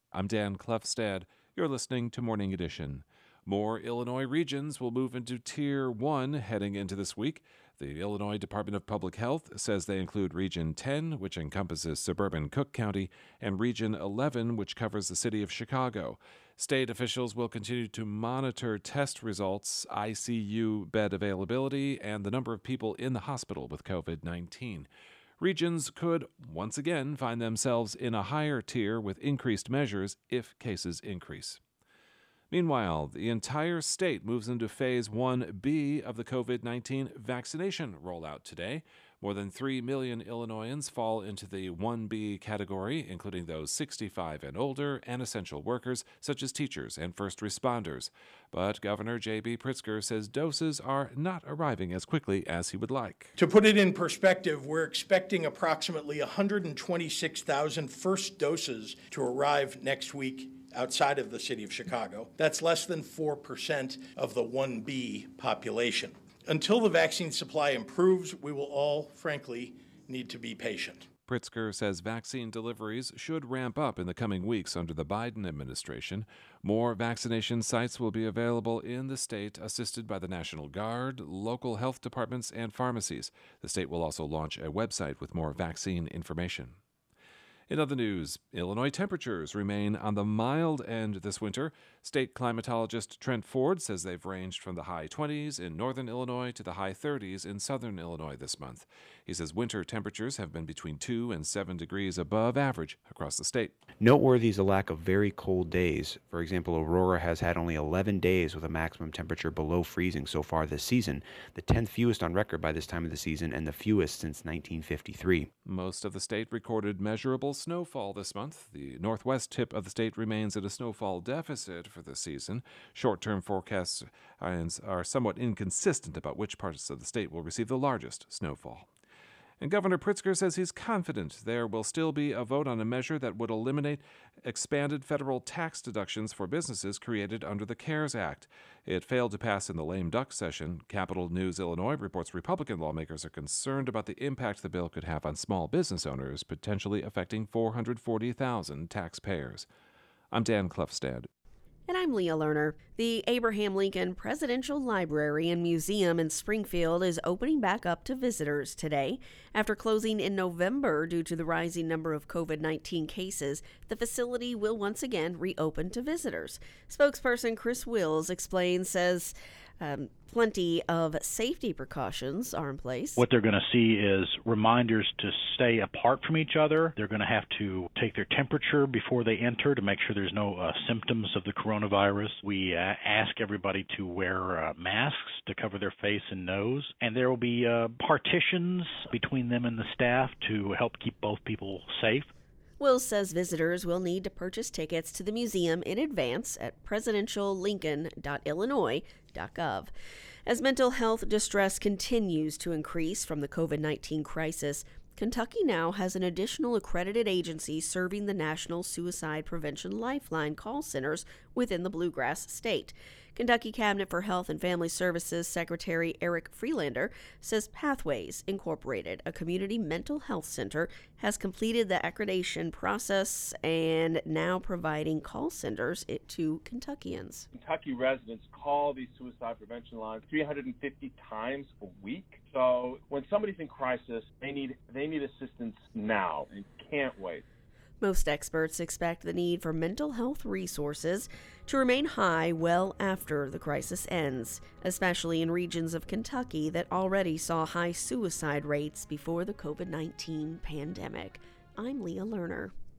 I'm Dan Clefstad. You're listening to Morning Edition. More Illinois regions will move into Tier 1 heading into this week. The Illinois Department of Public Health says they include Region 10, which encompasses suburban Cook County, and Region 11, which covers the city of Chicago. State officials will continue to monitor test results, ICU bed availability, and the number of people in the hospital with COVID-19. Regions could once again find themselves in a higher tier with increased measures if cases increase. Meanwhile, the entire state moves into Phase 1B of the COVID-19 vaccination rollout today. More than 3 million Illinoisans fall into the 1B category, including those 65 and older and essential workers, such as teachers and first responders. But Governor J.B. Pritzker says doses are not arriving as quickly as he would like. To put it in perspective, we're expecting approximately 126,000 first doses to arrive next week outside of the city of Chicago. That's less than 4% of the 1B population. Until the vaccine supply improves, we will all, frankly, need to be patient. Pritzker says vaccine deliveries should ramp up in the coming weeks under the Biden administration. More vaccination sites will be available in the state, assisted by the National Guard, local health departments, and pharmacies. The state will also launch a website with more vaccine information. In other news, Illinois temperatures remain on the mild end this winter. State climatologist Trent Ford says they've ranged from the high 20s in northern Illinois to the high 30s in southern Illinois this month. He says winter temperatures have been between 2 and 7 degrees above average across the state. Noteworthy is the lack of very cold days. For example, Aurora has had only 11 days with a maximum temperature below freezing so far this season, the 10th fewest on record by this time of the season and the fewest since 1953. Most of the state recorded measurable snowfall this month. The northwest tip of the state remains at a snowfall deficit for the season. Short-term forecasts are somewhat inconsistent about which parts of the state will receive the largest snowfall. And Governor Pritzker says he's confident there will still be a vote on a measure that would eliminate expanded federal tax deductions for businesses created under the CARES Act. It failed to pass in the lame duck session. Capital News Illinois reports Republican lawmakers are concerned about the impact the bill could have on small business owners, potentially affecting 440,000 taxpayers. I'm Dan Clefstad. And I'm Leah Lerner. The Abraham Lincoln Presidential Library and Museum in Springfield is opening back up to visitors today. After closing in November due to the rising number of COVID-19 cases, the facility will once again reopen to visitors. Spokesperson Chris Wills says plenty of safety precautions are in place. What they're going to see is reminders to stay apart from each other. They're going to have to take their temperature before they enter to make sure there's no symptoms of the coronavirus. We ask everybody to wear masks to cover their face and nose. And there will be partitions between them and the staff to help keep both people safe. Wills says visitors will need to purchase tickets to the museum in advance at presidentiallincoln.illinois.gov. As mental health distress continues to increase from the COVID-19 crisis, Kentucky now has an additional accredited agency serving the National Suicide Prevention Lifeline call centers within the Bluegrass State. Kentucky Cabinet for Health and Family Services Secretary Eric Freelander says Pathways Incorporated, a community mental health center, has completed the accreditation process and now providing call centers to Kentuckians. Kentucky residents call these suicide prevention lines 350 times a week. So when somebody's in crisis, they need assistance now and can't wait. Most experts expect the need for mental health resources to remain high well after the crisis ends, especially in regions of Kentucky that already saw high suicide rates before the COVID-19 pandemic. I'm Leah Lerner.